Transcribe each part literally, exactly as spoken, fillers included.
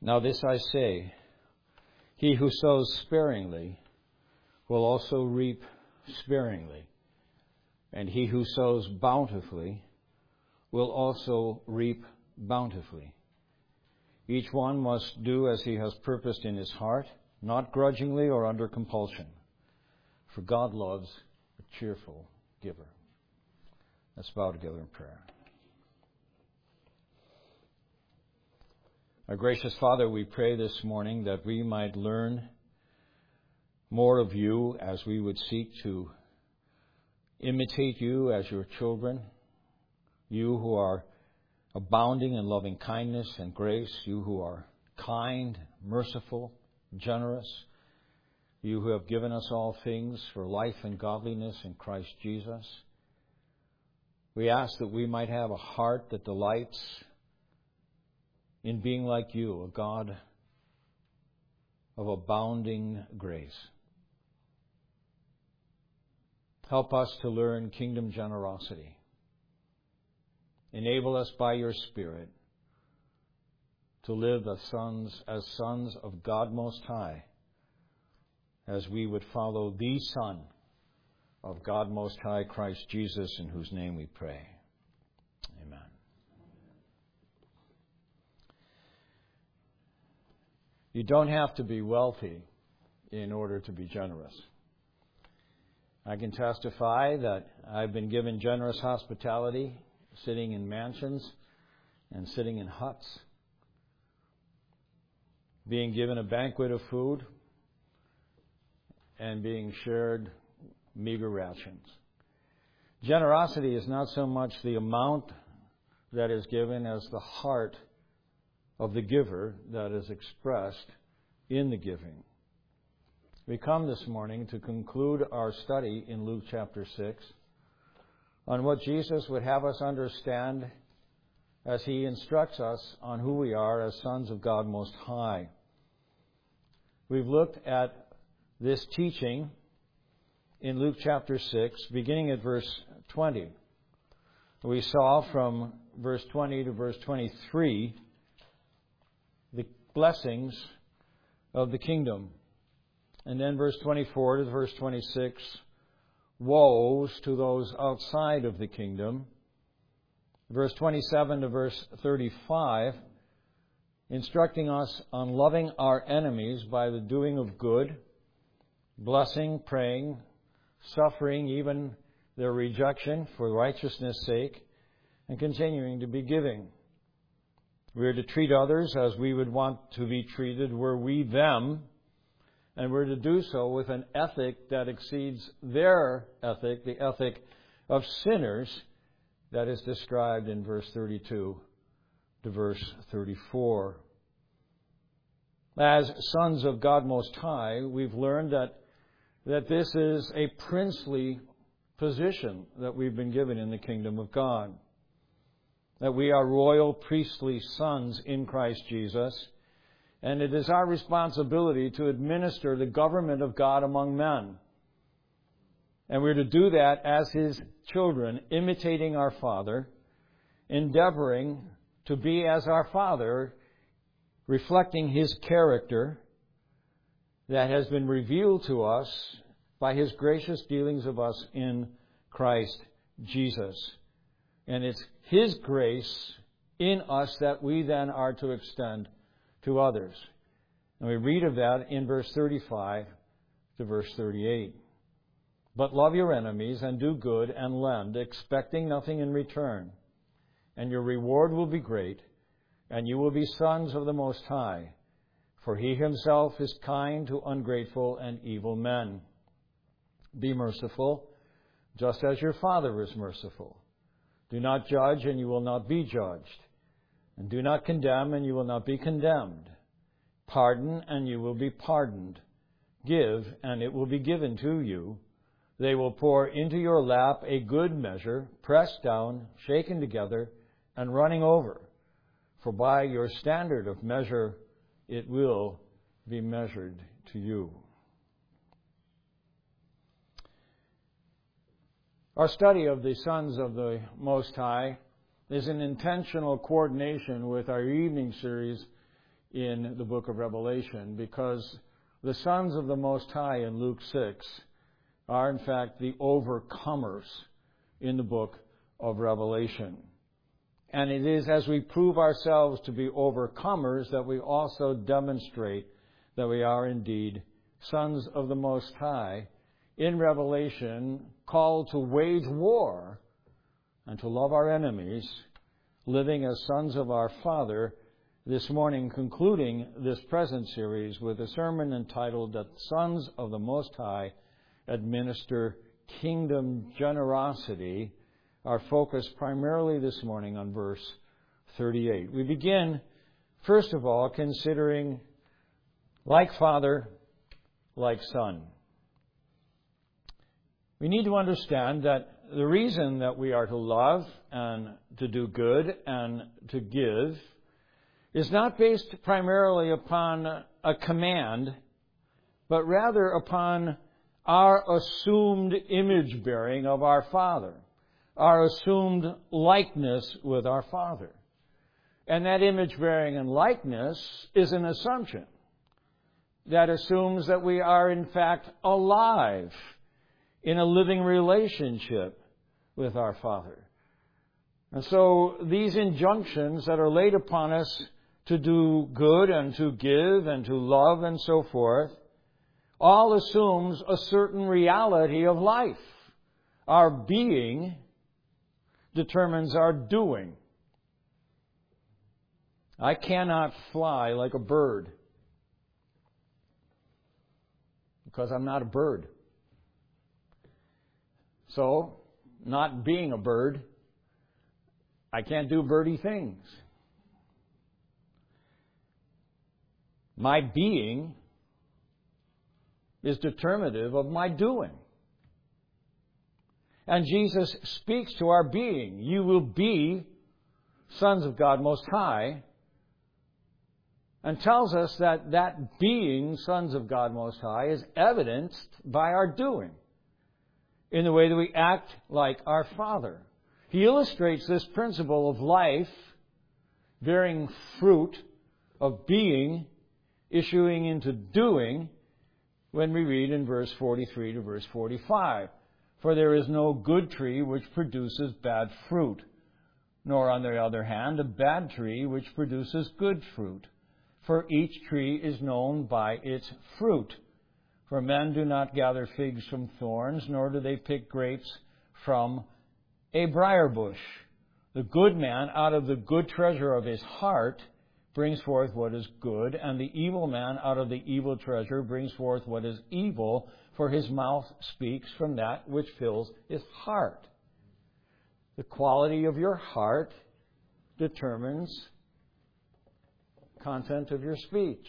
Now this I say, he who sows sparingly will also reap sparingly, and he who sows bountifully will also reap bountifully. Each one must do as he has purposed in his heart, not grudgingly or under compulsion, for God loves a cheerful giver. Let's bow together in prayer. Our gracious Father, we pray this morning that we might learn more of you as we would seek to imitate you as your children, you who are abounding in loving kindness and grace, you who are kind, merciful, generous, you who have given us all things for life and godliness in Christ Jesus. We ask that we might have a heart that delights in being like you, a God of abounding grace. Help us to learn kingdom generosity. Enable us by your Spirit to live as sons, as sons of God Most High, as we would follow the Son of God Most High, Christ Jesus, in whose name we pray. Amen. You don't have to be wealthy in order to be generous. I can testify that I've been given generous hospitality, sitting in mansions and sitting in huts, being given a banquet of food and being shared meager rations. Generosity is not so much the amount that is given as the heart of the giver that is expressed in the giving. We come this morning to conclude our study in Luke chapter six on what Jesus would have us understand as he instructs us on who we are as sons of God Most High. We've looked at this teaching in Luke chapter six, beginning at verse twenty. We saw from verse twenty to verse twenty-three the blessings of the kingdom. And then verse twenty-four to verse twenty-six, woes to those outside of the kingdom. Verse twenty-seven to verse thirty-five, instructing us on loving our enemies by the doing of good, blessing, praying, suffering even their rejection for righteousness' sake, and continuing to be giving. We are to treat others as we would want to be treated were we them, and we're to do so with an ethic that exceeds their ethic, the ethic of sinners that is described in verse thirty-two to verse thirty-four. As sons of God Most High, we've learned that, that this is a princely position that we've been given in the kingdom of God. That we are royal priestly sons in Christ Jesus, and it is our responsibility to administer the government of God among men. And we're to do that as His children, imitating our Father, endeavoring to be as our Father, reflecting His character that has been revealed to us by His gracious dealings of us in Christ Jesus. And it's His grace in us that we then are to extend to others. And we read of that in verse thirty-five to verse thirty-eight. But love your enemies and do good and lend, expecting nothing in return. And your reward will be great, and you will be sons of the Most High. For He Himself is kind to ungrateful and evil men. Be merciful, just as your Father is merciful. Do not judge, and you will not be judged. And do not condemn, and you will not be condemned. Pardon, and you will be pardoned. Give, and it will be given to you. They will pour into your lap a good measure, pressed down, shaken together, and running over. For by your standard of measure, it will be measured to you. Our study of the sons of the Most High is an intentional coordination with our evening series in the book of Revelation, because the sons of the Most High in Luke six are in fact the overcomers in the book of Revelation. And it is as we prove ourselves to be overcomers that we also demonstrate that we are indeed sons of the Most High in Revelation, called to wage war and to love our enemies, living as sons of our Father. This morning, concluding this present series with a sermon entitled "The Sons of the Most High Administer Kingdom Generosity," our focus primarily this morning on verse thirty-eight. We begin, first of all, considering like Father, like Son. We need to understand that the reason that we are to love and to do good and to give is not based primarily upon a command, but rather upon our assumed image bearing of our Father, our assumed likeness with our Father. And that image bearing and likeness is an assumption that assumes that we are in fact alive in a living relationship with our Father. And so these injunctions that are laid upon us to do good and to give and to love and so forth all assumes a certain reality of life. Our being determines our doing. I cannot fly like a bird because I'm not a bird. So, not being a bird, I can't do birdie things. My being is determinative of my doing. And Jesus speaks to our being. You will be sons of God Most High, and tells us that that being sons of God Most High is evidenced by our doing, in the way that we act like our Father. He illustrates this principle of life, bearing fruit, of being, issuing into doing, when we read in verse forty-three to verse forty-five. For there is no good tree which produces bad fruit, nor on the other hand a bad tree which produces good fruit. For each tree is known by its fruit. For men do not gather figs from thorns, nor do they pick grapes from a briar bush. The good man out of the good treasure of his heart brings forth what is good, and the evil man out of the evil treasure brings forth what is evil, for his mouth speaks from that which fills his heart. The quality of your heart determines the content of your speech.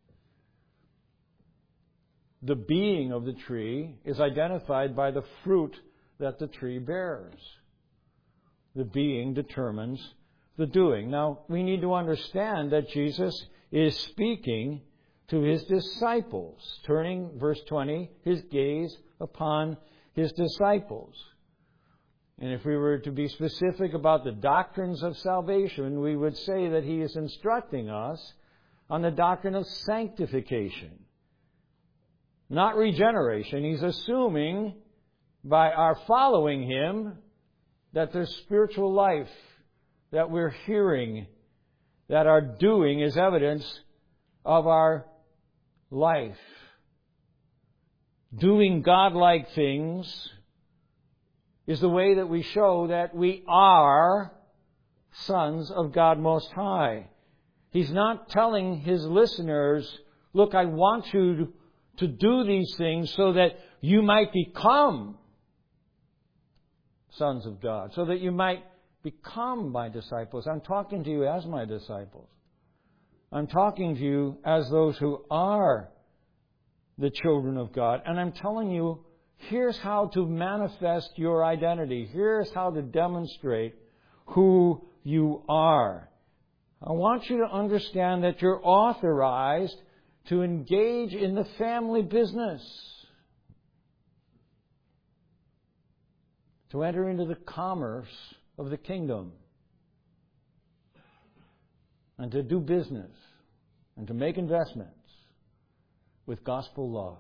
The being of the tree is identified by the fruit that the tree bears. The being determines the doing. Now, we need to understand that Jesus is speaking to His disciples, turning, verse twenty, His gaze upon His disciples. And if we were to be specific about the doctrines of salvation, we would say that He is instructing us on the doctrine of sanctification, not regeneration. He's assuming by our following Him that there's spiritual life, that we're hearing, that our doing is evidence of our life. Doing godlike things is the way that we show that we are sons of God Most High. He's not telling His listeners, look, I want you to do these things so that you might become sons of God, so that you might become my disciples. I'm talking to you as my disciples. I'm talking to you as those who are the children of God. And I'm telling you, here's how to manifest your identity. Here's how to demonstrate who you are. I want you to understand that you're authorized to engage in the family business, to enter into the commerce of the kingdom, and to do business. and to make investments with gospel love.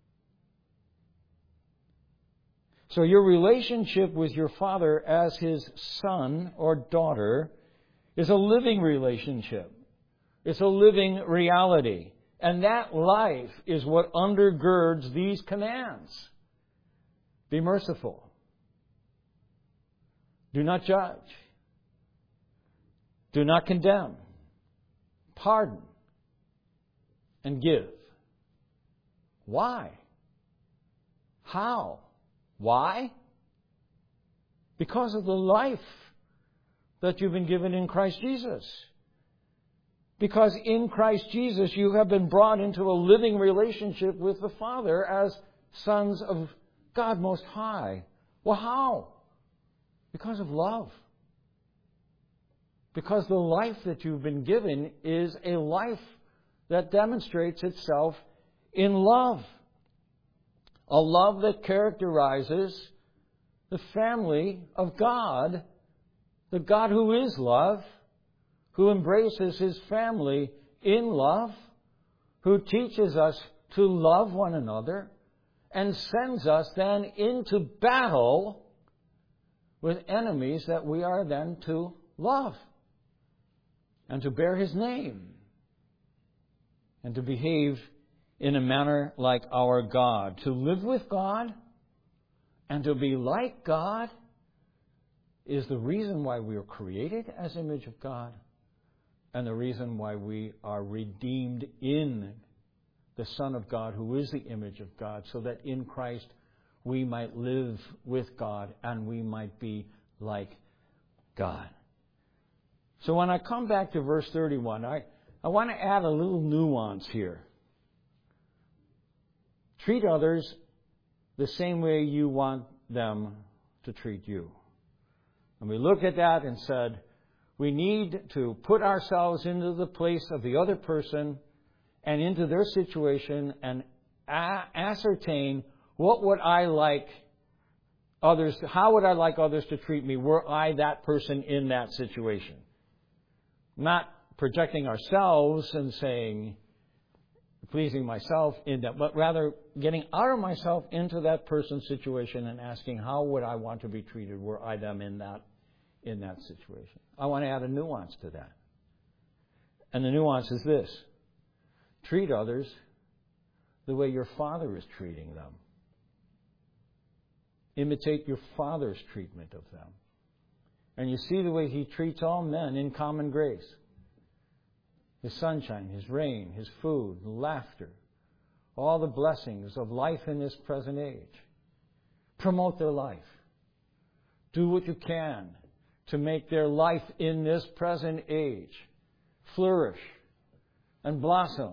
So your relationship with your Father as His son or daughter is a living relationship. It's a living reality. And that life is what undergirds these commands. Be merciful. Do not judge. Do not condemn. Pardon. And give. Why? How? Why? Because of the life that you've been given in Christ Jesus. Because in Christ Jesus you have been brought into a living relationship with the Father as sons of God Most High. Well, how? Because of love. Because the life that you've been given is a life that demonstrates itself in love. A love that characterizes the family of God, the God who is love, who embraces His family in love, who teaches us to love one another, and sends us then into battle with enemies that we are then to love, and to bear His name, and to behave in a manner like our God. To live with God and to be like God is the reason why we are created as image of God, and the reason why we are redeemed in the Son of God, who is the image of God, so that in Christ we might live with God and we might be like God. So when I come back to verse thirty-one, I, I want to add a little nuance here. Treat others the same way you want them to treat you. And we looked at that and said, we need to put ourselves into the place of the other person and into their situation and a- ascertain what would I like others, how would I like others to treat me were I that person in that situation. Not projecting ourselves and saying, pleasing myself in that, but rather getting out of myself into that person's situation and asking, how would I want to be treated were I them in that in that situation? I want to add a nuance to that. And the nuance is this: treat others the way your Father is treating them. Imitate your Father's treatment of them. And you see the way He treats all men in common grace. His sunshine, His rain, His food, laughter, all the blessings of life in this present age. Promote their life. Do what you can to make their life in this present age flourish and blossom.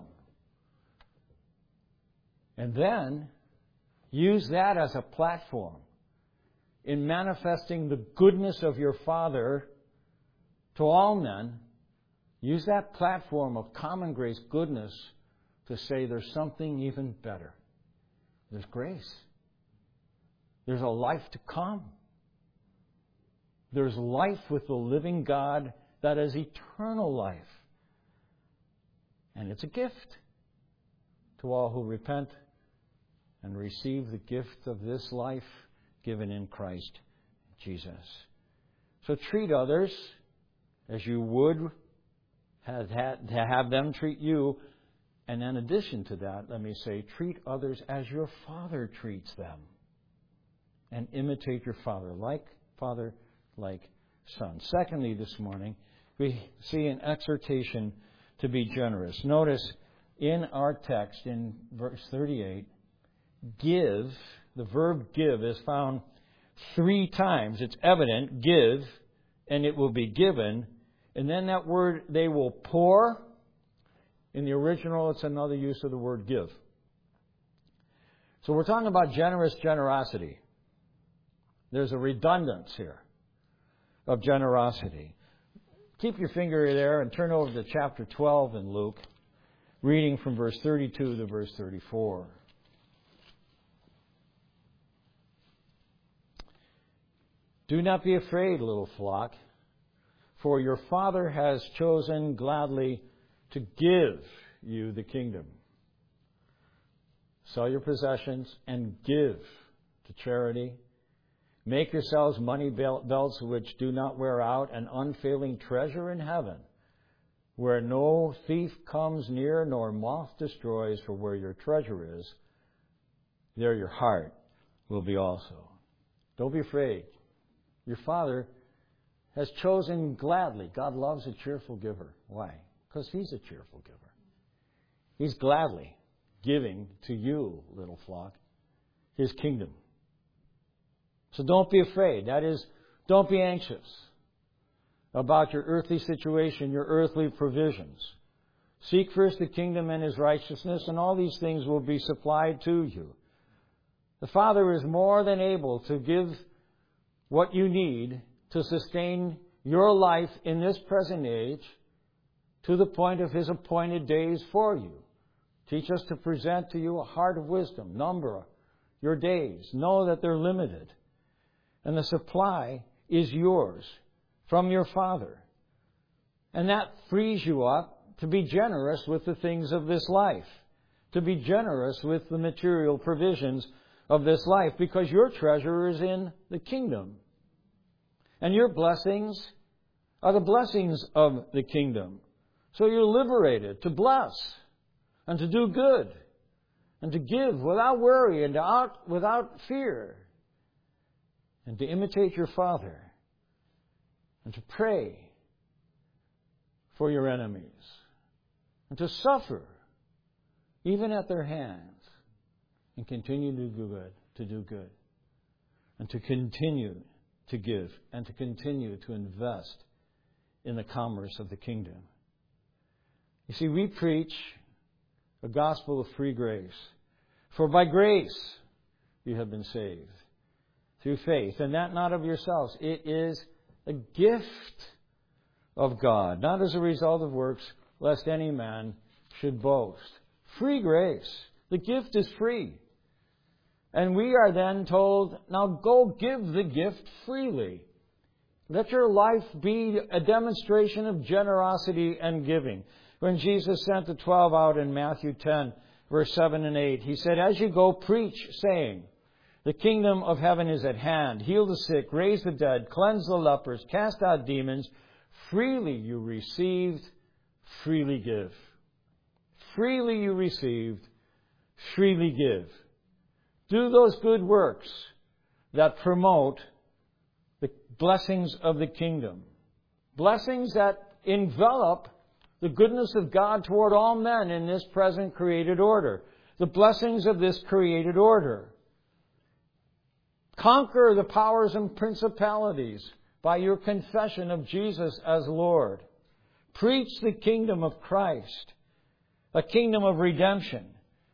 And then use that as a platform in manifesting the goodness of your Father to all men. Use that platform of common grace goodness to say there's something even better. There's grace. There's a life to come. There's life with the living God that is eternal life. And it's a gift to all who repent and receive the gift of this life given in Christ Jesus. So treat others as you would have had to have them treat you. And in addition to that, let me say, treat others as your Father treats them. And imitate your Father, like Father, like Son. Secondly, this morning, we see an exhortation to be generous. Notice in our text, in verse thirty-eight, give, the verb give is found three times. It's evident, give, and it will be given. And then that word, they will pour. In the original, it's another use of the word give. So we're talking about generous generosity. There's a redundance here of generosity. Keep your finger there and turn over to chapter twelve in Luke, reading from verse thirty-two to verse thirty-four. Do not be afraid, little flock, for your Father has chosen gladly to give you the kingdom. Sell your possessions and give to charity. Make yourselves money belts which do not wear out, an unfailing treasure in heaven, where no thief comes near nor moth destroys, for where your treasure is, there your heart will be also. Don't be afraid. Your Father has chosen gladly. God loves a cheerful giver. Why? Because He's a cheerful giver. He's gladly giving to you, little flock, His kingdom. So don't be afraid. That is, don't be anxious about your earthly situation, your earthly provisions. Seek first the kingdom and His righteousness, and all these things will be supplied to you. The Father is more than able to give what you need to sustain your life in this present age to the point of His appointed days for you. Teach us to present to you a heart of wisdom. Number your days. Know that they're limited. And the supply is yours from your Father. And that frees you up to be generous with the things of this life. To be generous with the material provisions of this life. Because your treasure is in the kingdom. And your blessings are the blessings of the kingdom. So you're liberated to bless and to do good and to give without worry and to out, without fear. And to imitate your Father, and to pray for your enemies, and to suffer even at their hands, and continue to do good, to do good, and to continue to give, and to continue to invest in the commerce of the kingdom. You see, we preach a gospel of free grace. For by grace you have been saved. Through faith, and that not of yourselves. It is a gift of God, not as a result of works, lest any man should boast. Free grace. The gift is free. And we are then told, now go give the gift freely. Let your life be a demonstration of generosity and giving. When Jesus sent the twelve out in Matthew ten, verse seven and eight, He said, as you go, preach, saying, the kingdom of heaven is at hand. Heal the sick, raise the dead, cleanse the lepers, cast out demons. Freely you received, freely give. Freely you received, freely give. Do those good works that promote the blessings of the kingdom. Blessings that envelop the goodness of God toward all men in this present created order. The blessings of this created order. Conquer the powers and principalities by your confession of Jesus as Lord. Preach the kingdom of Christ, a kingdom of redemption.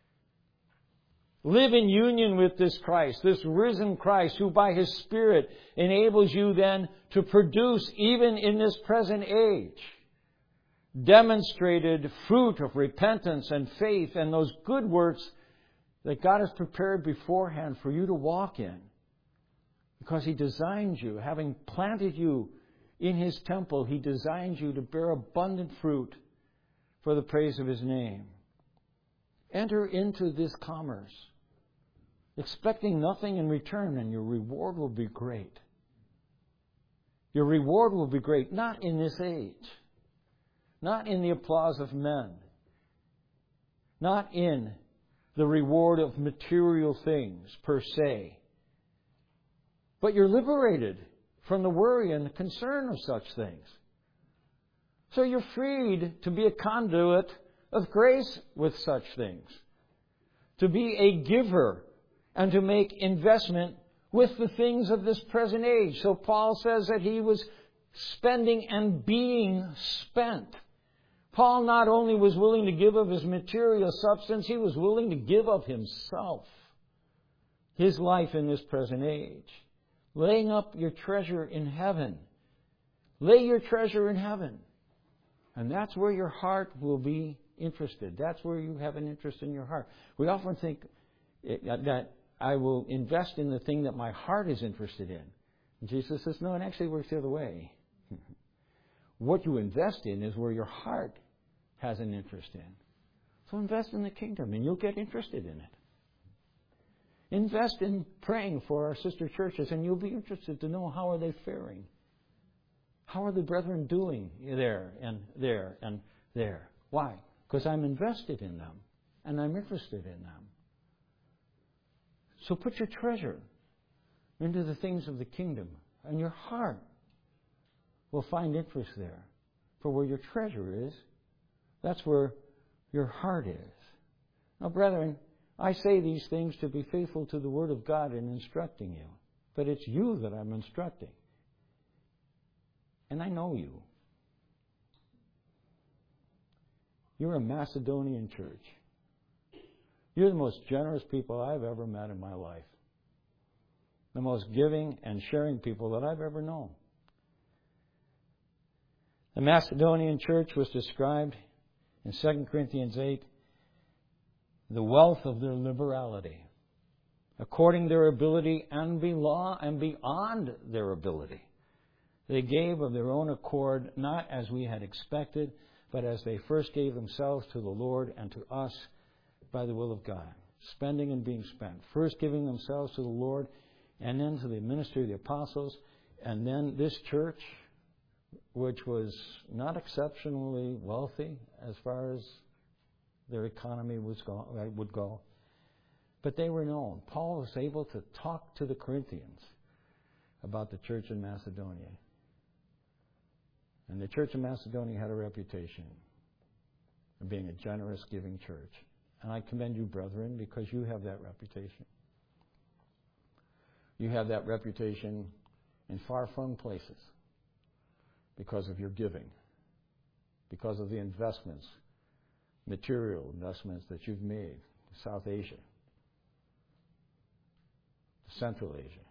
Live in union with this Christ, this risen Christ, who by His Spirit enables you then to produce, even in this present age, demonstrated fruit of repentance and faith and those good works that God has prepared beforehand for you to walk in. Because He designed you, having planted you in His temple, He designed you to bear abundant fruit for the praise of His name. Enter into this commerce, expecting nothing in return, and your reward will be great. Your reward will be great, not in this age, not in the applause of men, not in the reward of material things per se, but you're liberated from the worry and the concern of such things. So you're freed to be a conduit of grace with such things. To be a giver and to make investment with the things of this present age. So Paul says that he was spending and being spent. Paul not only was willing to give of his material substance, he was willing to give of himself, his life in this present age. Laying up your treasure in heaven. Lay your treasure in heaven. And that's where your heart will be interested. That's where you have an interest in your heart. We often think that I will invest in the thing that my heart is interested in. And Jesus says, no, it actually works the other way. What you invest in is where your heart has an interest in. So invest in the kingdom and you'll get interested in it. Invest in praying for our sister churches and you'll be interested to know how are they faring. How are the brethren doing there and there and there? Why? Because I'm invested in them and I'm interested in them. So put your treasure into the things of the kingdom and your heart will find interest there. For where your treasure is, that's where your heart is. Now, brethren, I say these things to be faithful to the Word of God in instructing you. But it's you that I'm instructing. And I know you. You're a Macedonian church. You're the most generous people I've ever met in my life. The most giving and sharing people that I've ever known. The Macedonian church was described in Second Corinthians eight, the wealth of their liberality, according to their ability and beyond their ability. They gave of their own accord, not as we had expected, but as they first gave themselves to the Lord and to us by the will of God, spending and being spent. First giving themselves to the Lord, and then to the ministry of the apostles, and then this church, which was not exceptionally wealthy as far as their economy was go, would go. But they were known. Paul was able to talk to the Corinthians about the church in Macedonia. And the church in Macedonia had a reputation of being a generous, giving church. And I commend you, brethren, because you have that reputation. You have that reputation in far-flung places because of your giving, because of the investments, material investments that you've made in South Asia, Central Asia,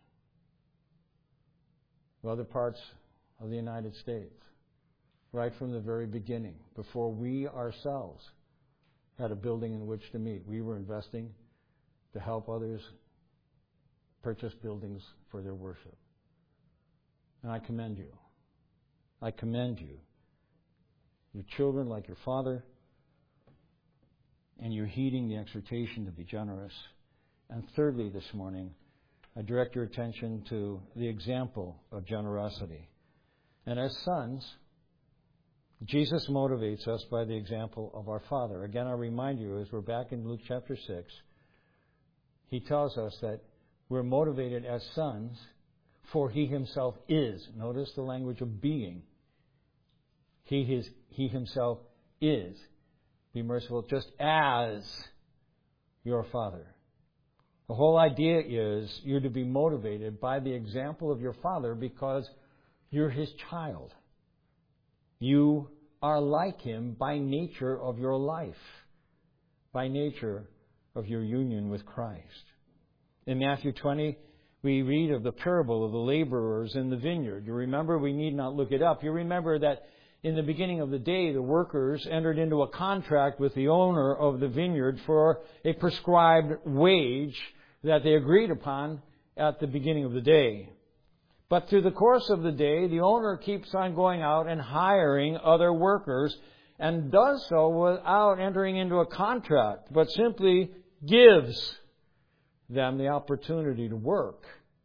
other parts of the United States, right from the very beginning, before we ourselves had a building in which to meet. We were investing to help others purchase buildings for their worship. And I commend you. I commend you. Your children like your father, and you're heeding the exhortation to be generous. And thirdly, this morning, I direct your attention to the example of generosity. And as sons, Jesus motivates us by the example of our Father. Again, I remind you, as we're back in Luke chapter six, He tells us that we're motivated as sons, for He Himself is. Notice the language of being. He, his, he Himself is. Be merciful just as your Father. The whole idea is you're to be motivated by the example of your Father because you're His child. You are like Him by nature of your life, by nature of your union with Christ. In Matthew twenty, we read of the parable of the laborers in the vineyard. You remember, we need not look it up. You remember that in the beginning of the day, the workers entered into a contract with the owner of the vineyard for a prescribed wage that they agreed upon at the beginning of the day. But through the course of the day, the owner keeps on going out and hiring other workers and does so without entering into a contract, but simply gives them the opportunity to work.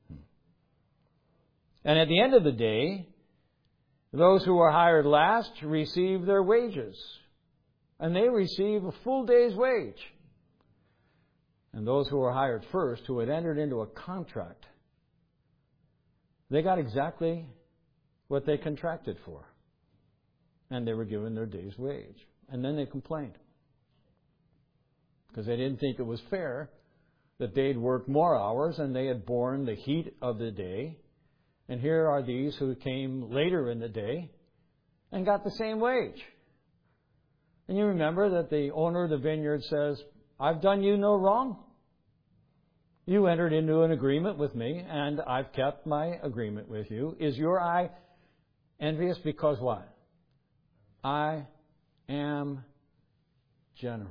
And at the end of the day, those who were hired last receive their wages. And they receive a full day's wage. And those who were hired first, who had entered into a contract, they got exactly what they contracted for. And they were given their day's wage. And then they complained. Because they didn't think it was fair that they'd worked more hours and they had borne the heat of the day. And here are these who came later in the day and got the same wage. And you remember that the owner of the vineyard says, I've done you no wrong. You entered into an agreement with me, and I've kept my agreement with you. Is your eye envious because what? I am generous.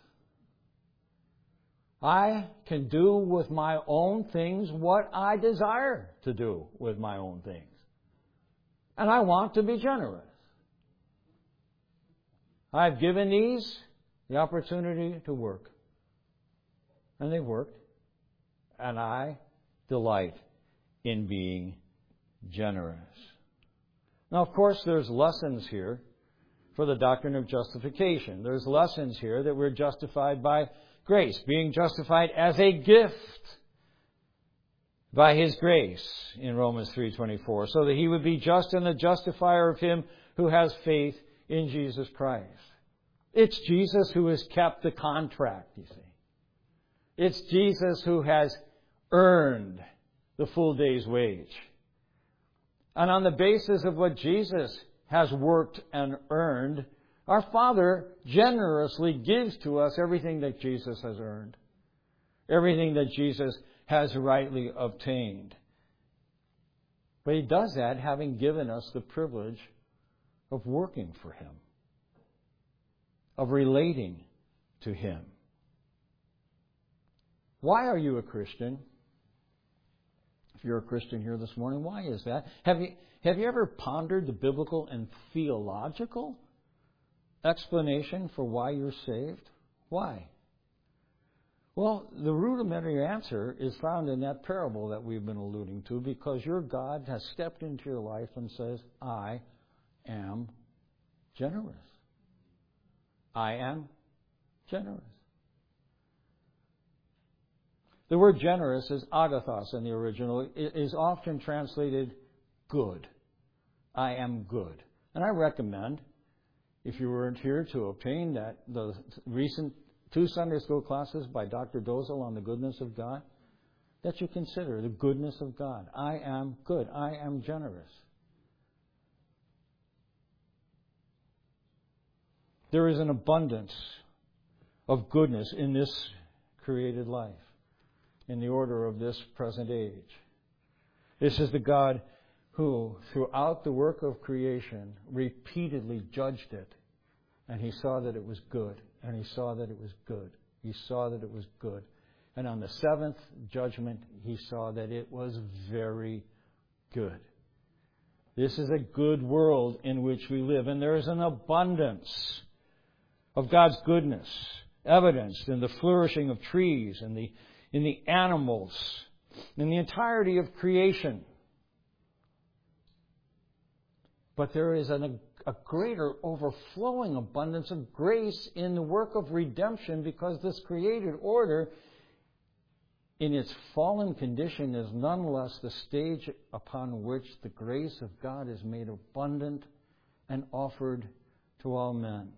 I can do with my own things what I desire to do with my own things. And I want to be generous. I've given these the opportunity to work. And they've worked. And I delight in being generous. Now, of course, there's lessons here for the doctrine of justification. There's lessons here that we're justified by grace, being justified as a gift by His grace in Romans three twenty-four, so that He would be just and the justifier of him who has faith in Jesus Christ. It's Jesus who has kept the contract, you see. It's Jesus who has earned the full day's wage. And on the basis of what Jesus has worked and earned, our Father generously gives to us everything that Jesus has earned, everything that Jesus has rightly obtained. But He does that having given us the privilege of working for Him, of relating to Him. Why are you a Christian? If you're a Christian here this morning, why is that? Have you, have you ever pondered the biblical and theological explanation for why you're saved? Why? Well, the rudimentary answer is found in that parable that we've been alluding to, because your God has stepped into your life and says, I am generous. I am generous. The word generous is agathos in the original. It is often translated good. I am good. And I recommend, if you weren't here, to obtain that the recent two Sunday school classes by Doctor Dozel on the goodness of God, that you consider the goodness of God. I am good. I am generous. There is an abundance of goodness in this created life, in the order of this present age. This is the God who, throughout the work of creation, repeatedly judged it. And He saw that it was good. And He saw that it was good. He saw that it was good. And on the seventh judgment, He saw that it was very good. This is a good world in which we live. And there is an abundance of God's goodness, evidenced in the flourishing of trees and the in the animals, in the entirety of creation. But there is an, a greater overflowing abundance of grace in the work of redemption, because this created order, in its fallen condition, is nonetheless the stage upon which the grace of God is made abundant and offered to all men.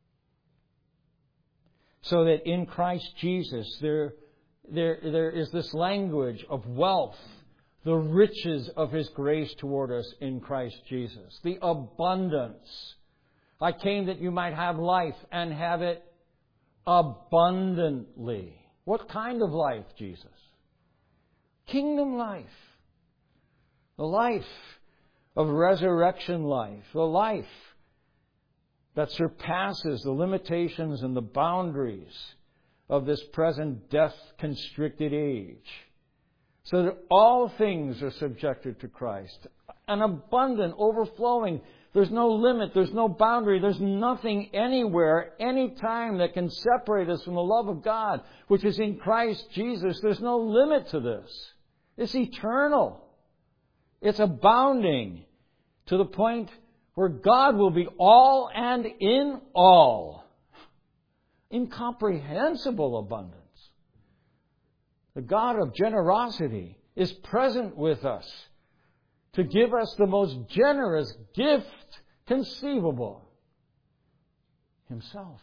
So that in Christ Jesus there There, there is this language of wealth, the riches of His grace toward us in Christ Jesus, the abundance. I came that you might have life and have it abundantly. What kind of life, Jesus? Kingdom life. The life of resurrection life. The life that surpasses the limitations and the boundaries of this present death-constricted age, so that all things are subjected to Christ. An abundant, overflowing. There's no limit. There's no boundary. There's nothing anywhere, any time that can separate us from the love of God, which is in Christ Jesus. There's no limit to this. It's eternal. It's abounding to the point where God will be all and in all. Incomprehensible abundance. The God of generosity is present with us to give us the most generous gift conceivable, Himself.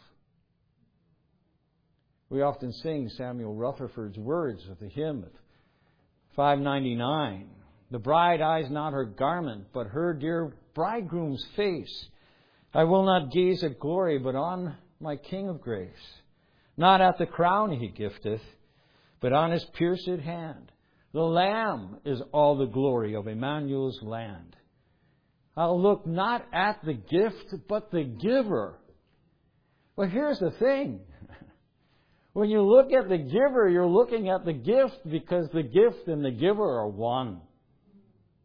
We often sing Samuel Rutherford's words of the hymn at five ninety-nine. The bride eyes not her garment, but her dear bridegroom's face. I will not gaze at glory, but on my King of grace. Not at the crown He gifteth, but on His pierced hand. The Lamb is all the glory of Emmanuel's land. I'll look not at the gift, but the giver. But here's the thing. When you look at the giver, you're looking at the gift, because the gift and the giver are one.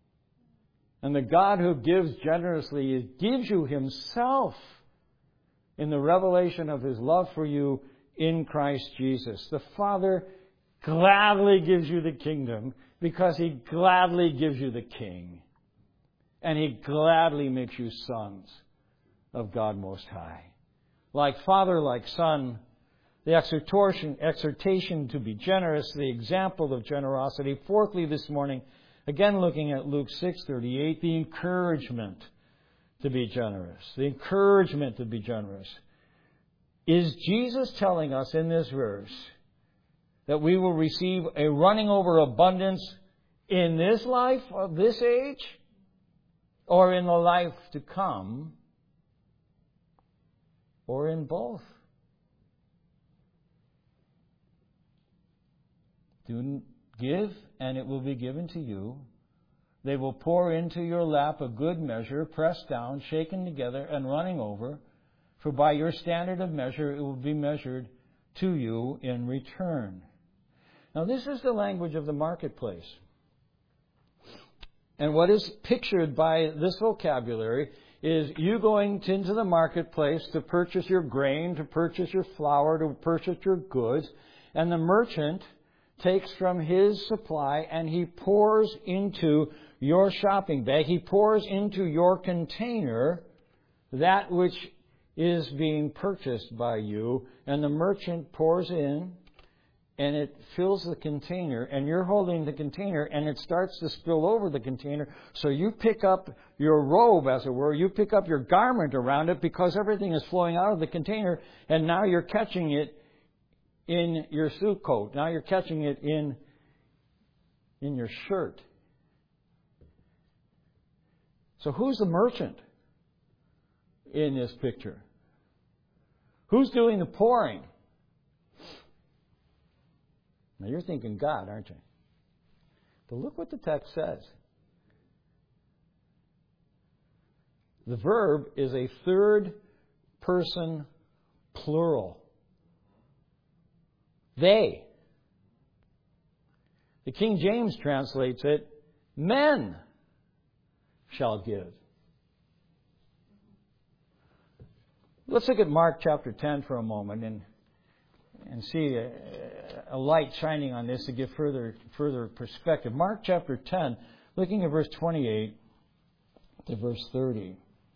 And the God who gives generously gives you Himself in the revelation of His love for you in Christ Jesus. The Father gladly gives you the kingdom because He gladly gives you the King. And He gladly makes you sons of God Most High. Like Father, like Son, the exhortation, exhortation to be generous, the example of generosity. Fourthly, this morning, again looking at Luke six thirty-eight, the encouragement to be generous. The encouragement to be generous. Is Jesus telling us in this verse that we will receive a running over abundance in this life of this age or in the life to come or in both? Do give, and it will be given to you. They will pour into your lap a good measure, pressed down, shaken together, and running over. For by your standard of measure it will be measured to you in return. Now this is the language of the marketplace. And what is pictured by this vocabulary is you going into the marketplace to purchase your grain, to purchase your flour, to purchase your goods, and the merchant takes from his supply and he pours into your shopping bag. He pours into your container that which is being purchased by you, and the merchant pours in and it fills the container, and you're holding the container and it starts to spill over the container. So you pick up your robe, as it were, you pick up your garment around it because everything is flowing out of the container, and now you're catching it in your suit coat. Now you're catching it in, in your shirt. So who's the merchant in this picture? Who's doing the pouring? Now you're thinking God, aren't you? But look what the text says. The verb is a third person plural. They. The King James translates it, men shall give. Let's look at Mark chapter ten for a moment and and see a, a light shining on this to give further further perspective. Mark chapter ten, looking at verse twenty-eight to verse thirty.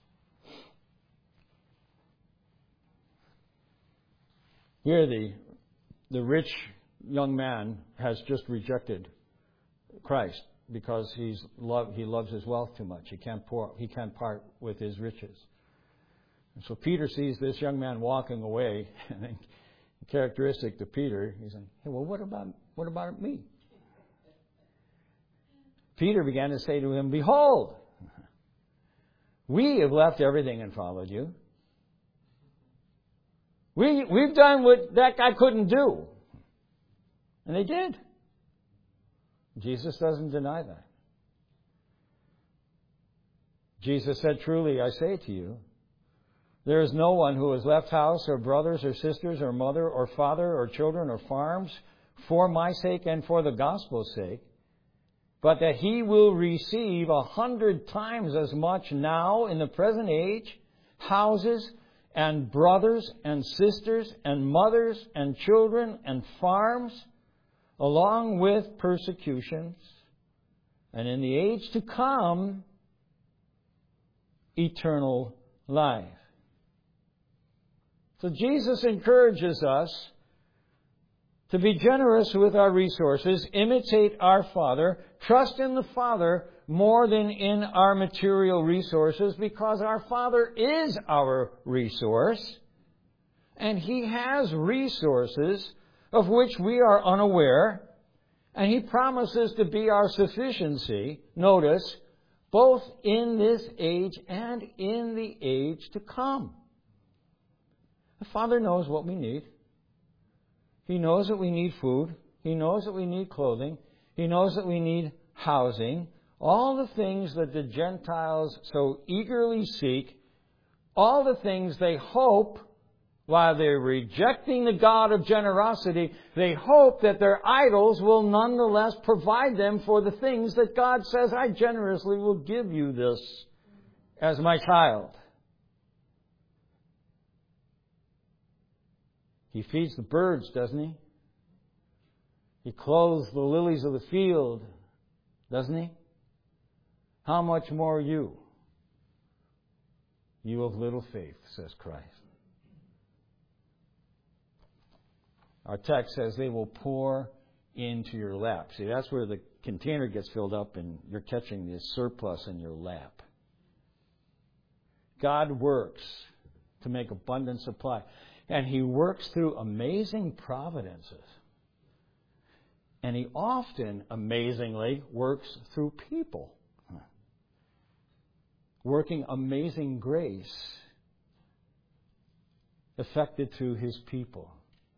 Here the the rich young man has just rejected Christ because he's love, he loves his wealth too much. He can't pour, he can't part with his riches. And so Peter sees this young man walking away, and characteristic to Peter, he's like, "Hey, well, what about what about me?" Peter began to say to him, "Behold, we have left everything and followed you. We we've done what that guy couldn't do." And they did. Jesus doesn't deny that. Jesus said, "Truly I say to you, there is no one who has left house or brothers or sisters or mother or father or children or farms for my sake and for the gospel's sake, but that he will receive a hundred times as much now in the present age, houses and brothers and sisters and mothers and children and farms, along with persecutions, and in the age to come, eternal life." So Jesus encourages us to be generous with our resources, imitate our Father, trust in the Father more than in our material resources, because our Father is our resource, and He has resources of which we are unaware, and He promises to be our sufficiency, notice, both in this age and in the age to come. The Father knows what we need. He knows that we need food. He knows that we need clothing. He knows that we need housing. All the things that the Gentiles so eagerly seek, all the things they hope, while they're rejecting the God of generosity, they hope that their idols will nonetheless provide them for the things that God says, "I generously will give you this as my child." He feeds the birds, doesn't He? He clothes the lilies of the field, doesn't He? How much more you? You of little faith, says Christ. Our text says they will pour into your lap. See, that's where the container gets filled up and you're catching the surplus in your lap. God works to make abundant supply. And He works through amazing providences. And He often, amazingly, works through people. Working amazing grace effected through His people.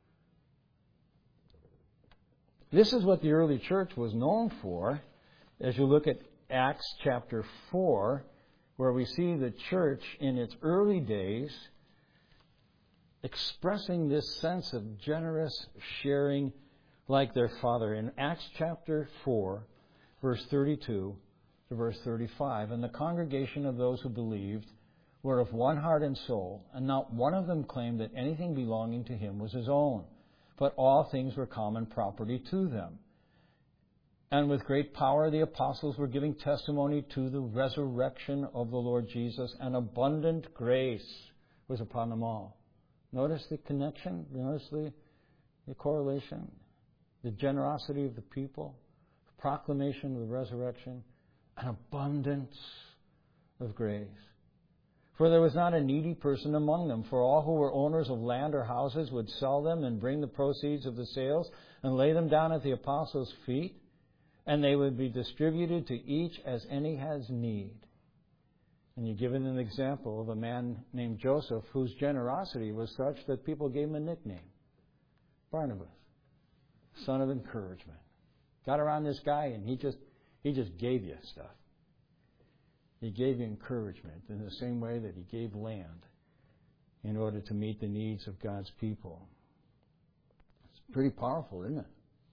This is what the early church was known for. As you look at Acts chapter four, where we see the church in its early days expressing this sense of generous sharing like their Father. In Acts chapter four, verse thirty-two to verse thirty-five, and the congregation of those who believed were of one heart and soul, and not one of them claimed that anything belonging to him was his own, but all things were common property to them. And with great power the apostles were giving testimony to the resurrection of the Lord Jesus, and abundant grace was upon them all. Notice the connection? Notice the, the correlation? The generosity of the people, the proclamation of the resurrection, an abundance of grace. For there was not a needy person among them, for all who were owners of land or houses would sell them and bring the proceeds of the sales and lay them down at the apostles' feet, and they would be distributed to each as any has need. And you're given an example of a man named Joseph whose generosity was such that people gave him a nickname. Barnabas, son of encouragement. Got around this guy and he just he just gave you stuff. He gave you encouragement in the same way that He gave land in order to meet the needs of God's people. It's pretty powerful, isn't it?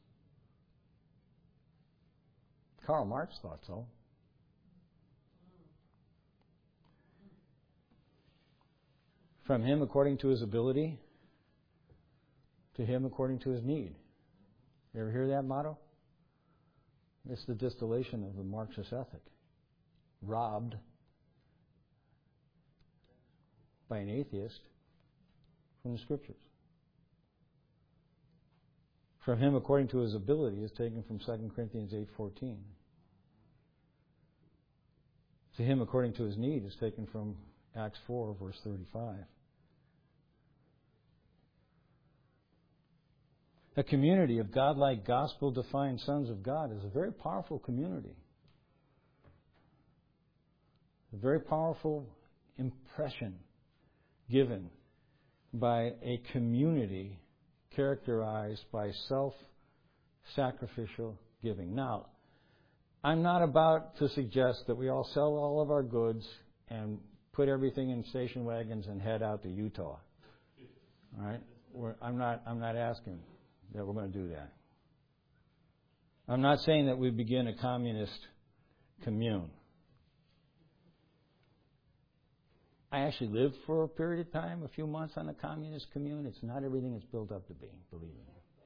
Karl Marx thought so. From him according to his ability, to him according to his need. You ever hear that motto? It's the distillation of the Marxist ethic. Robbed by an atheist from the Scriptures. From him according to his ability is taken from Second Corinthians eight fourteen. To him according to his need is taken from Acts four, verse thirty-five. A community of godlike, gospel-defined sons of God is a very powerful community. A very powerful impression given by a community characterized by self-sacrificial giving. Now, I'm not about to suggest that we all sell all of our goods and put everything in station wagons and head out to Utah. All right? We're, I'm not. I'm not asking that we're going to do that. I'm not saying that we begin a communist commune. I actually lived for a period of time, a few months on a communist commune. It's not everything it's built up to be, believe me.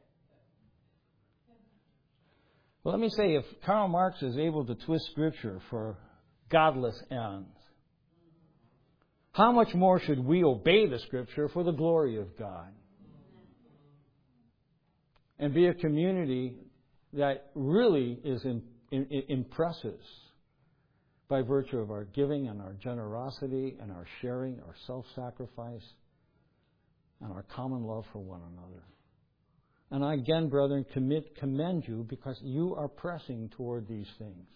Well, let me say, if Karl Marx is able to twist Scripture for godless ends, how much more should we obey the Scripture for the glory of God? And be a community that really is in, in, impresses by virtue of our giving and our generosity and our sharing, our self-sacrifice, and our common love for one another. And I again, brethren, commit, commend you because you are pressing toward these things.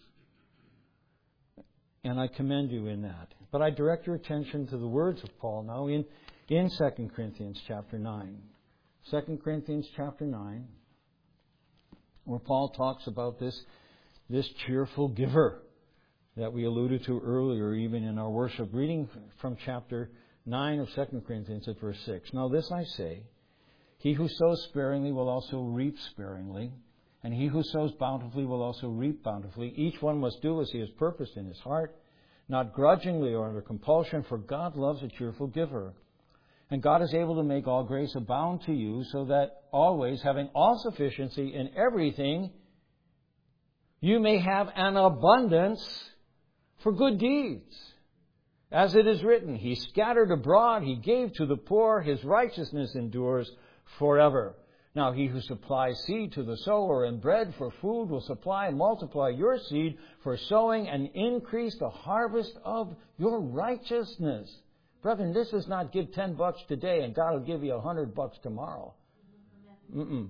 And I commend you in that. But I direct your attention to the words of Paul now in, in Second Corinthians chapter nine. Second Corinthians chapter nine, where Paul talks about this, this cheerful giver that we alluded to earlier, even in our worship. Reading from chapter nine of Second Corinthians at verse six. Now this I say, he who sows sparingly will also reap sparingly, and he who sows bountifully will also reap bountifully. Each one must do as he has purposed in his heart, not grudgingly or under compulsion, for God loves a cheerful giver. And God is able to make all grace abound to you, so that always, having all sufficiency in everything, you may have an abundance for good deeds. As it is written, He scattered abroad, He gave to the poor, His righteousness endures forever. Now He who supplies seed to the sower and bread for food will supply and multiply your seed for sowing and increase the harvest of your righteousness. Brethren, this is not give ten bucks today and God will give you a hundred bucks tomorrow. Mm-mm.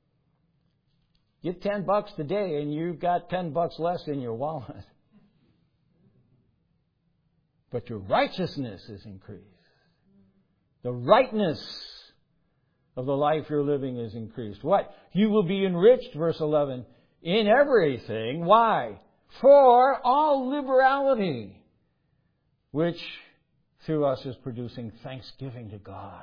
Give ten bucks today and you've got ten bucks less in your wallet. But your righteousness is increased. The rightness of the life you're living is increased. What? You will be enriched, verse eleven, in everything. Why? For all liberality, which through us is producing thanksgiving to God.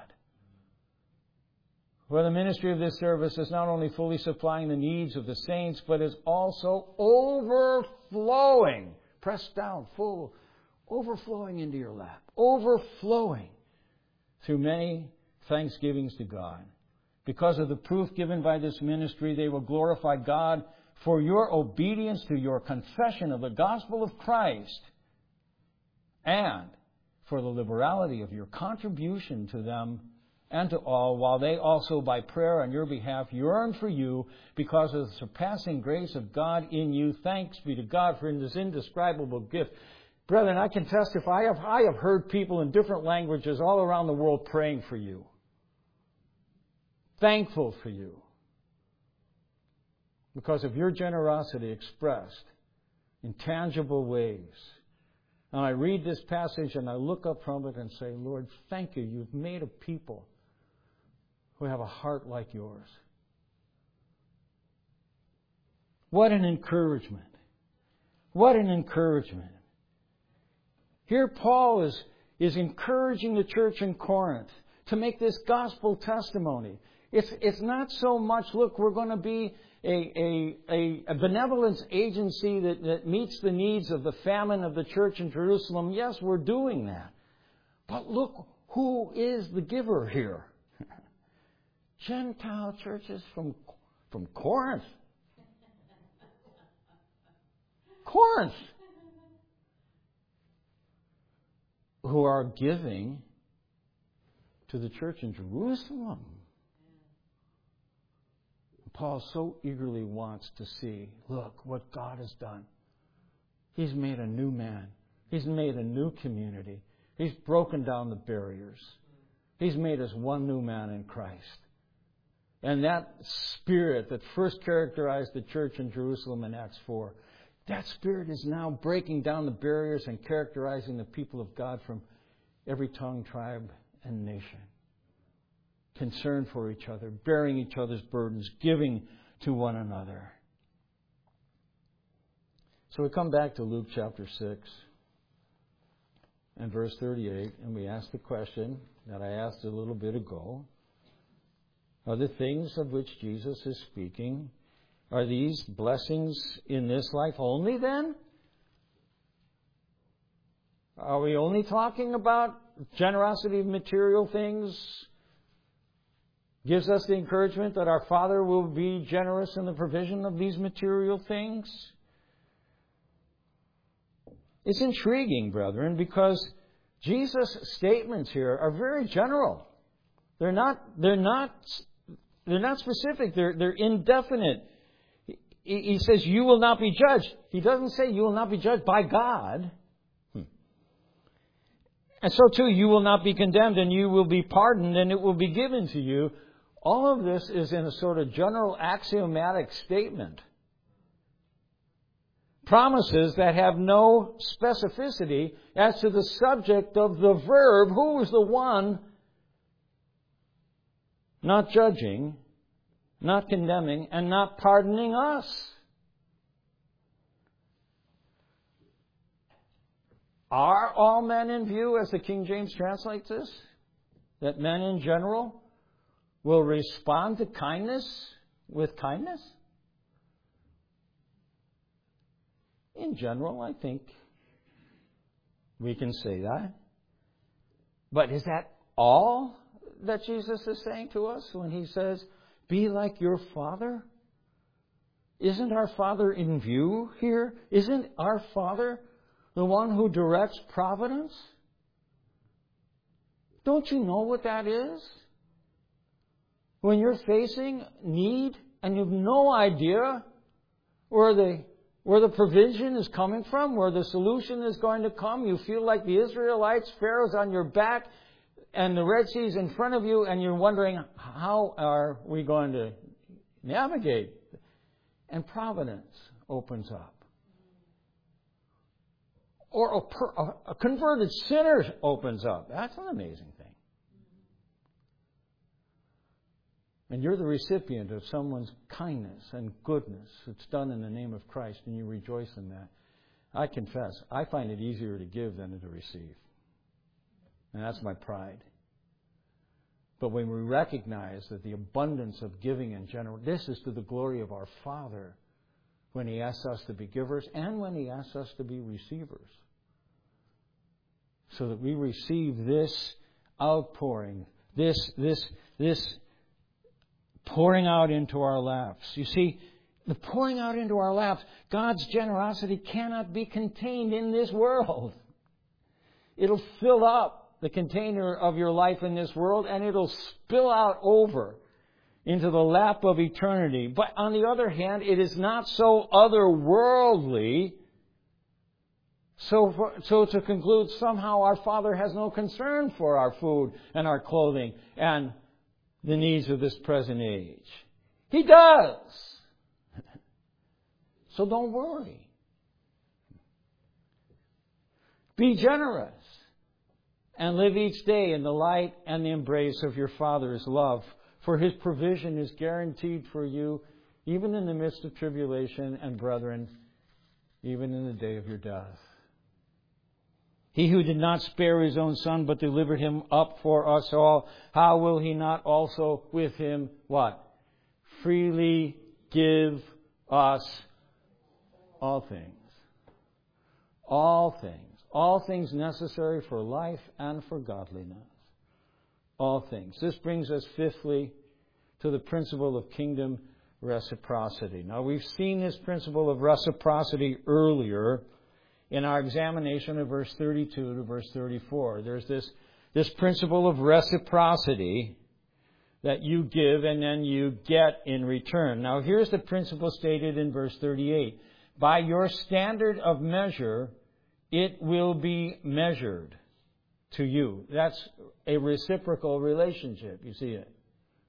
For the ministry of this service is not only fully supplying the needs of the saints, but is also overflowing, pressed down, full, overflowing into your lap, overflowing through many thanksgivings to God. Because of the proof given by this ministry, they will glorify God for your obedience to your confession of the gospel of Christ and for the liberality of your contribution to them and to all, while they also by prayer on your behalf yearn for you because of the surpassing grace of God in you. Thanks be to God for this indescribable gift. Brethren, I can testify, I have, I have heard people in different languages all around the world praying for you. Thankful for you. Because of your generosity expressed in tangible ways. And I read this passage and I look up from it and say, Lord, thank you. You've made a people who have a heart like yours. What an encouragement. What an encouragement. Here Paul is, is encouraging the church in Corinth to make this gospel testimony. It's, it's not so much, look, we're going to be a, a, a, a benevolence agency that, that meets the needs of the famine of the church in Jerusalem. Yes, we're doing that. But look, who is the giver here? Gentile churches from, from Corinth. Corinth. Who are giving to the church in Jerusalem. Paul so eagerly wants to see, look, what God has done. He's made a new man. He's made a new community. He's broken down the barriers. He's made us one new man in Christ. And that spirit that first characterized the church in Jerusalem in Acts four, that spirit is now breaking down the barriers and characterizing the people of God from every tongue, tribe, and nation. Concern for each other, bearing each other's burdens, giving to one another. So we come back to Luke chapter six and verse thirty-eight, and we ask the question that I asked a little bit ago. Are the things of which Jesus is speaking, are these blessings in this life only then? Are we only talking about generosity of material things? Gives us the encouragement that our Father will be generous in the provision of these material things? It's intriguing, brethren, because Jesus' statements here are very general. They're not, they're not, they're not specific. They're, they're indefinite. He, he says, you will not be judged. He doesn't say you will not be judged by God. Hmm. And so too, you will not be condemned and you will be pardoned and it will be given to you. All of this is in a sort of general axiomatic statement. Promises that have no specificity as to the subject of the verb. Who is the one not judging, not condemning, and not pardoning us? Are all men in view, as the King James translates this? That men in general will respond to kindness with kindness? In general, I think we can say that. But is that all that Jesus is saying to us when He says, be like your Father? Isn't our Father in view here? Isn't our Father the one who directs providence? Don't you know what that is? When you're facing need and you have no idea where the, where the provision is coming from, where the solution is going to come, you feel like the Israelites, Pharaoh's on your back, and the Red Sea is in front of you, and you're wondering, how are we going to navigate? And providence opens up. Or a, per, a, a converted sinner opens up. That's an amazing thing. And you're the recipient of someone's kindness and goodness. It's done in the name of Christ, and you rejoice in that. I confess, I find it easier to give than to receive. And that's my pride. But when we recognize that the abundance of giving and generosity, this is to the glory of our Father when He asks us to be givers and when He asks us to be receivers. So that we receive this outpouring, this, this, this pouring out into our laps. You see, the pouring out into our laps, God's generosity cannot be contained in this world. It'll fill up the container of your life in this world, and it'll spill out over into the lap of eternity. But on the other hand, it is not so otherworldly. So, for, so to conclude, somehow our Father has no concern for our food and our clothing and the needs of this present age. He does. So don't worry. Be generous. And live each day in the light and the embrace of your Father's love. For His provision is guaranteed for you, even in the midst of tribulation, and brethren, even in the day of your death. He who did not spare His own Son, but delivered Him up for us all, how will He not also with Him, what? Freely give us all things. All things. All things necessary for life and for godliness. All things. This brings us fifthly to the principle of kingdom reciprocity. Now, we've seen this principle of reciprocity earlier in our examination of verse thirty-two to verse thirty-four. There's this, this principle of reciprocity that you give and then you get in return. Now, here's the principle stated in verse thirty-eight. By your standard of measure, it will be measured to you. That's a reciprocal relationship. You see it.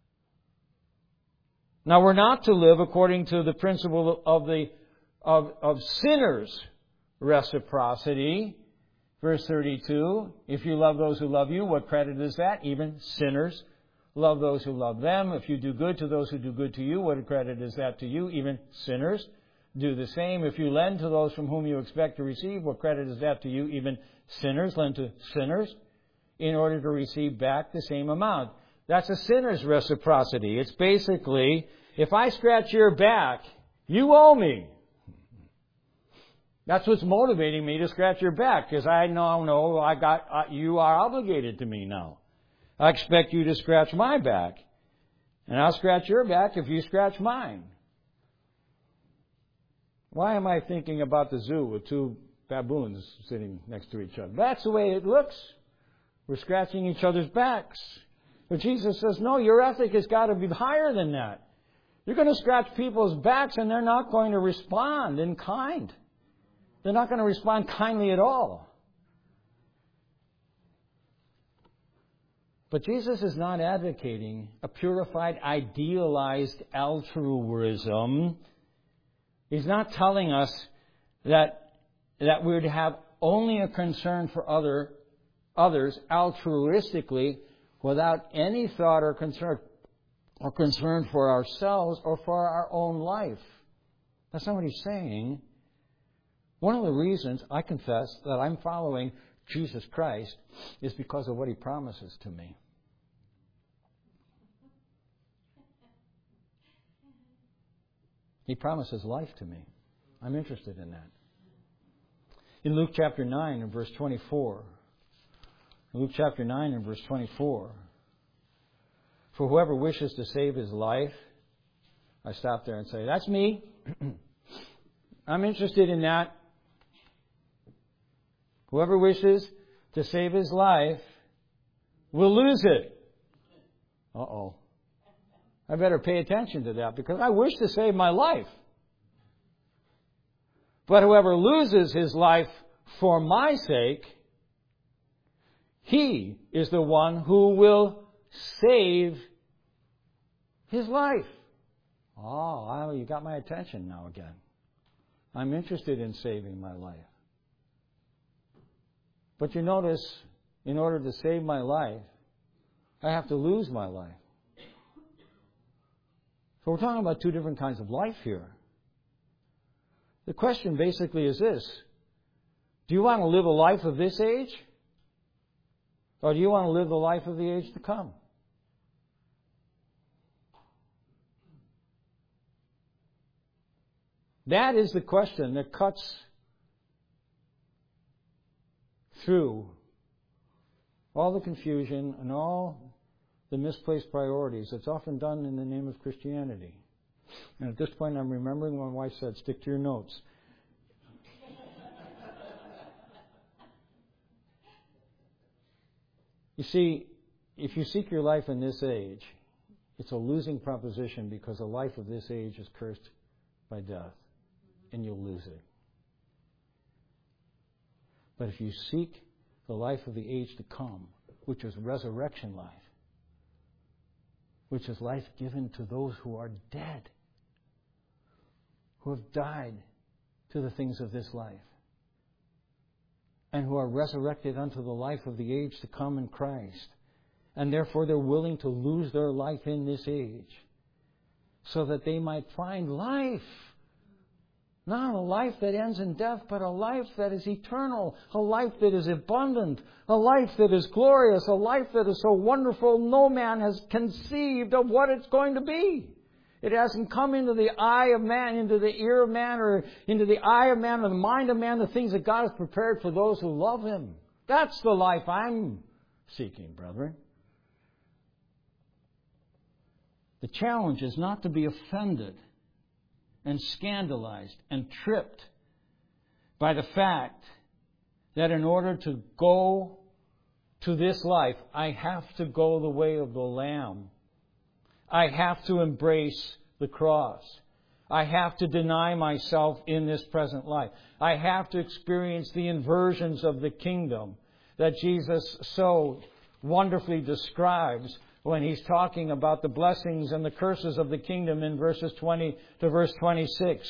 Now, we're not to live according to the principle of the of, of sinners' reciprocity. Verse thirty-two, if you love those who love you, what credit is that? Even sinners love those who love them. If you do good to those who do good to you, what credit is that to you? Even sinners do the same. If you lend to those from whom you expect to receive, what credit is that to you? Even sinners lend to sinners in order to receive back the same amount. That's a sinner's reciprocity. It's basically, if I scratch your back, you owe me. That's what's motivating me to scratch your back, because I now know I got uh, you are obligated to me now. I expect you to scratch my back, and I'll scratch your back if you scratch mine. Why am I thinking about the zoo with two baboons sitting next to each other? That's the way it looks. We're scratching each other's backs. But Jesus says, no, your ethic has got to be higher than that. You're going to scratch people's backs and they're not going to respond in kind. They're not going to respond kindly at all. But Jesus is not advocating a purified, idealized altruism. He's not telling us that, that we're to have only a concern for other, others altruistically without any thought or concern or concern for ourselves or for our own life. That's not what he's saying. One of the reasons, I confess, that I'm following Jesus Christ is because of what He promises to me. He promises life to me. I'm interested in that. In Luke chapter nine and verse twenty-four, Luke chapter nine and verse twenty-four, For whoever wishes to save his life, I stop there and say, that's me. I'm interested in that. Whoever wishes to save his life will lose it. Uh-oh. I better pay attention to that because I wish to save my life. But whoever loses his life for my sake, he is the one who will save his life. Oh, you got my attention now again. I'm interested in saving my life. But you notice, in order to save my life, I have to lose my life. So we're talking about two different kinds of life here. The question basically is this: do you want to live a life of this age? Or do you want to live the life of the age to come? That is the question that cuts through all the confusion and all the misplaced priorities that's often done in the name of Christianity. And at this point, I'm remembering what my wife said, stick to your notes. You see, if you seek your life in this age, it's a losing proposition because the life of this age is cursed by death, and you'll lose it. But if you seek the life of the age to come, which is resurrection life, which is life given to those who are dead, who have died to the things of this life, and who are resurrected unto the life of the age to come in Christ, and therefore they're willing to lose their life in this age so that they might find life. Not a life that ends in death, but a life that is eternal, a life that is abundant, a life that is glorious, a life that is so wonderful no man has conceived of what it's going to be. It hasn't come into the eye of man, into the ear of man, or into the eye of man, or the mind of man, the things that God has prepared for those who love Him. That's the life I'm seeking, brethren. The challenge is not to be offended and scandalized and tripped by the fact that in order to go to this life, I have to go the way of the Lamb. I have to embrace the cross. I have to deny myself in this present life. I have to experience the inversions of the kingdom that Jesus so wonderfully describes when He's talking about the blessings and the curses of the kingdom in verses twenty to verse twenty-six.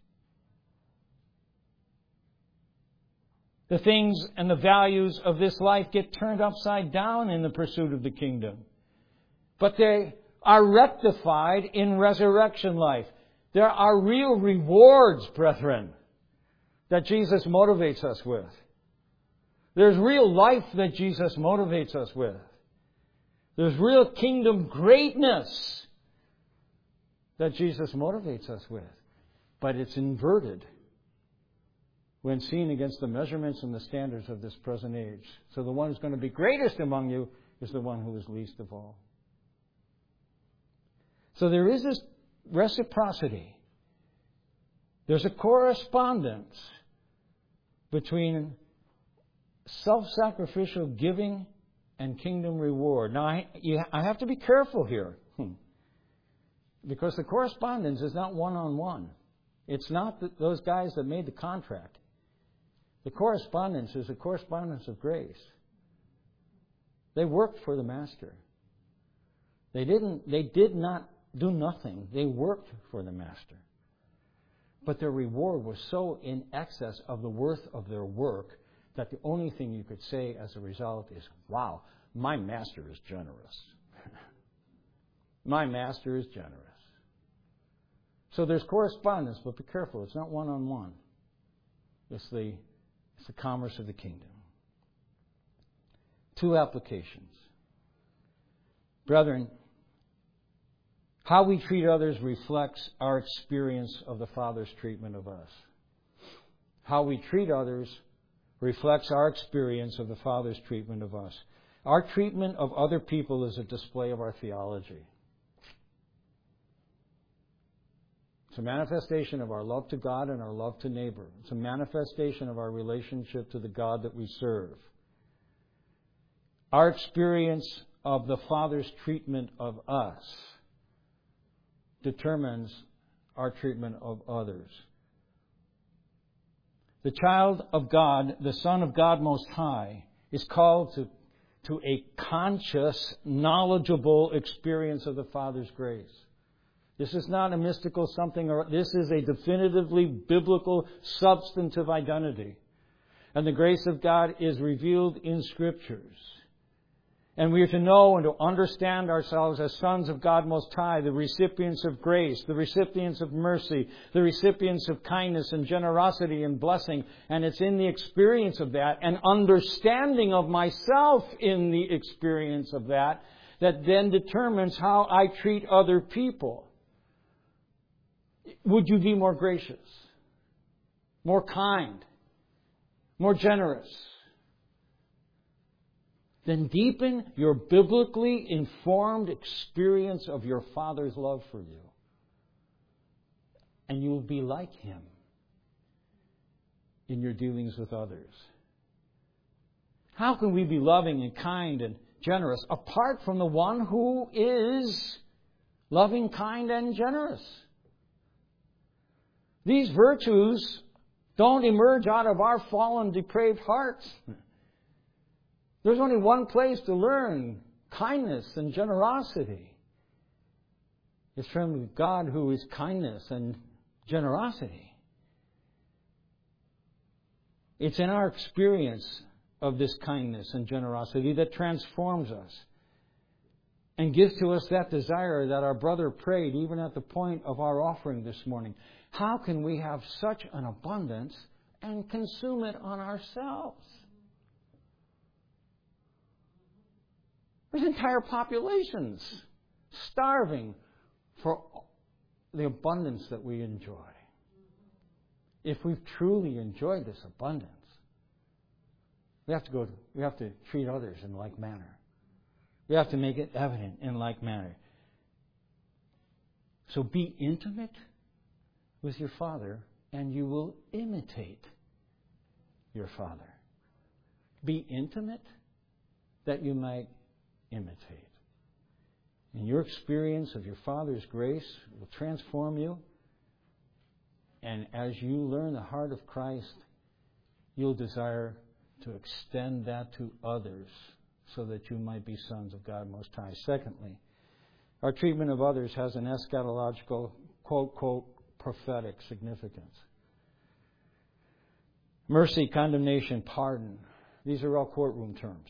The things and the values of this life get turned upside down in the pursuit of the kingdom. But they are rectified in resurrection life. There are real rewards, brethren, that Jesus motivates us with. There's real life that Jesus motivates us with. There's real kingdom greatness that Jesus motivates us with. But it's inverted when seen against the measurements and the standards of this present age. So the one who's going to be greatest among you is the one who is least of all. So there is this reciprocity. There's a correspondence between self-sacrificial giving and kingdom reward. Now, I, you, I have to be careful here. Hmm. Because the correspondence is not one-on-one. It's not the, those guys that made the contract. The correspondence is a correspondence of grace. They worked for the Master. They didn't. They did not do nothing. They worked for the Master. But their reward was so in excess of the worth of their work that the only thing you could say as a result is, wow, my Master is generous. My Master is generous. So there's correspondence, but be careful. It's not one-on-one. It's the, it's the commerce of the kingdom. Two applications. Brethren, how we treat others reflects our experience of the Father's treatment of us. How we treat others reflects our experience of the Father's treatment of us. Our treatment of other people is a display of our theology. It's a manifestation of our love to God and our love to neighbor. It's a manifestation of our relationship to the God that we serve. Our experience of the Father's treatment of us determines our treatment of others. The child of God, the Son of God Most High, is called to, to a conscious, knowledgeable experience of the Father's grace. This is not a mystical something, or this is a definitively biblical, substantive identity. And the grace of God is revealed in Scriptures. And we are to know and to understand ourselves as sons of God Most High, the recipients of grace, the recipients of mercy, the recipients of kindness and generosity and blessing. And it's in the experience of that and understanding of myself in the experience of that that then determines how I treat other people. Would you be more gracious, more kind, more generous? Then deepen your biblically informed experience of your Father's love for you. And you will be like Him in your dealings with others. How can we be loving and kind and generous apart from the one who is loving, kind, and generous? These virtues don't emerge out of our fallen, depraved hearts. There's only one place to learn kindness and generosity. It's from God who is kindness and generosity. It's in our experience of this kindness and generosity that transforms us and gives to us that desire that our brother prayed even at the point of our offering this morning. How can we have such an abundance and consume it on ourselves? There's entire populations starving for the abundance that we enjoy. If we've truly enjoyed this abundance, we have to go. We have to treat others in like manner. We have to make it evident in like manner. So be intimate with your Father, and you will imitate your Father. Be intimate that you might imitate. And your experience of your Father's grace will transform you. And as you learn the heart of Christ, you'll desire to extend that to others so that you might be sons of God Most High. Secondly, our treatment of others has an eschatological, quote, quote, prophetic significance. Mercy, condemnation, pardon. These are all courtroom terms.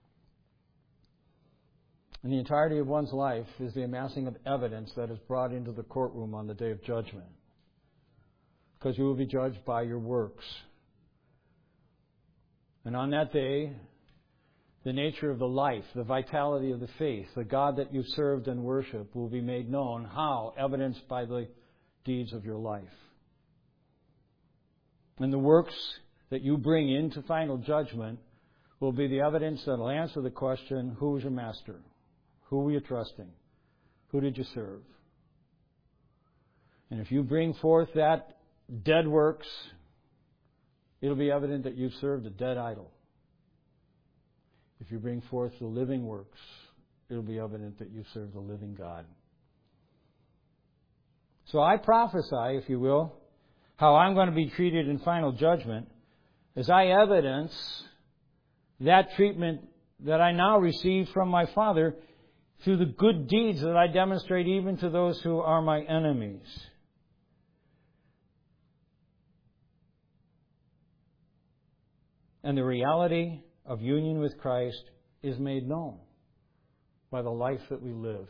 And the entirety of one's life is the amassing of evidence that is brought into the courtroom on the day of judgment. Because you will be judged by your works. And on that day, the nature of the life, the vitality of the faith, the God that you served and worshiped will be made known. How? Evidenced by the deeds of your life. And the works that you bring into final judgment will be the evidence that will answer the question, who was your master? Who were you trusting? Who did you serve? And if you bring forth that dead works, it'll be evident that you've served a dead idol. If you bring forth the living works, it'll be evident that you've served the living God. So I prophesy, if you will, how I'm going to be treated in final judgment as I evidence that treatment that I now receive from my Father through the good deeds that I demonstrate even to those who are my enemies. And the reality of union with Christ is made known by the life that we live.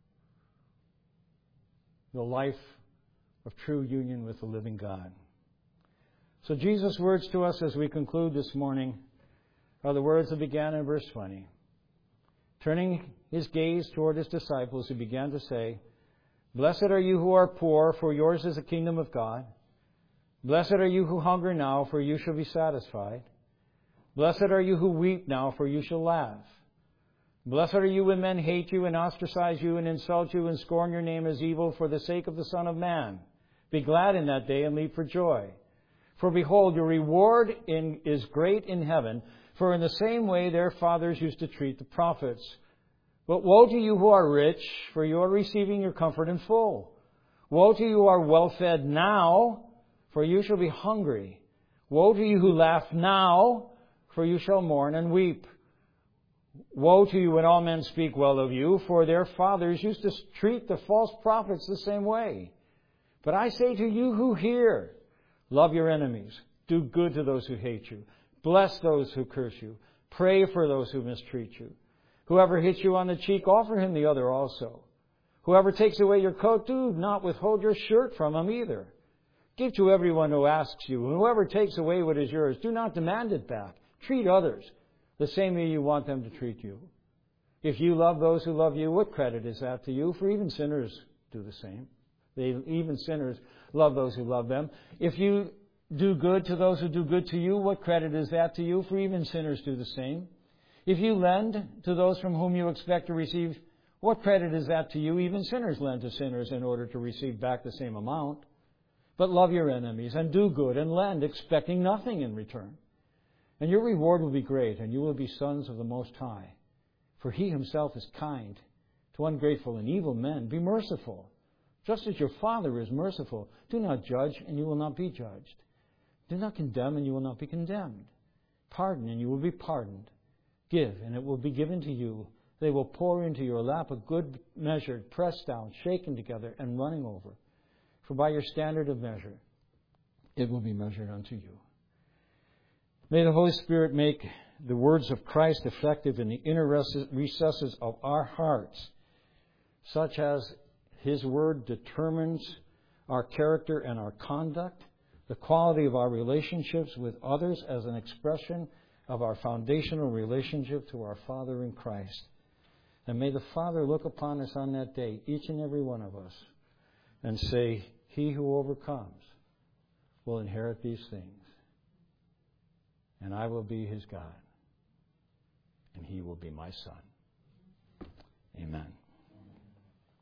The life of true union with the living God. So Jesus' words to us as we conclude this morning are the words that began in verse twenty. Turning His gaze toward His disciples, He began to say, Blessed are you who are poor, for yours is the kingdom of God. Blessed are you who hunger now, for you shall be satisfied. Blessed are you who weep now, for you shall laugh. Blessed are you when men hate you and ostracize you and insult you and scorn your name as evil for the sake of the Son of Man. Be glad in that day and leap for joy. For behold, your reward in, is great in heaven, for in the same way their fathers used to treat the prophets. But woe to you who are rich, for you are receiving your comfort in full. Woe to you who are well fed now, for you shall be hungry. Woe to you who laugh now, for you shall mourn and weep. Woe to you when all men speak well of you, for their fathers used to treat the false prophets the same way. But I say to you who hear, love your enemies, do good to those who hate you, bless those who curse you, pray for those who mistreat you. Whoever hits you on the cheek, offer him the other also. Whoever takes away your coat, do not withhold your shirt from him either. Give to everyone who asks you, and whoever takes away what is yours, do not demand it back. Treat others the same way you want them to treat you. If you love those who love you, what credit is that to you? For even sinners do the same. They, even sinners love those who love them. If you do good to those who do good to you, what credit is that to you? For even sinners do the same. If you lend to those from whom you expect to receive, what credit is that to you? Even sinners lend to sinners in order to receive back the same amount. But love your enemies and do good and lend, expecting nothing in return. And your reward will be great, and you will be sons of the Most High. For He Himself is kind to ungrateful and evil men. Be merciful, just as your Father is merciful. Do not judge, and you will not be judged. Do not condemn, and you will not be condemned. Pardon, and you will be pardoned. Give, and it will be given to you. They will pour into your lap a good measure, pressed down, shaken together, and running over. For by your standard of measure, it will be measured unto you. May the Holy Spirit make the words of Christ effective in the inner recesses of our hearts, such as His Word determines our character and our conduct, the quality of our relationships with others as an expression of our foundational relationship to our Father in Christ. And may the Father look upon us on that day, each and every one of us, and say, He who overcomes will inherit these things. And I will be his God, and he will be my son. Amen.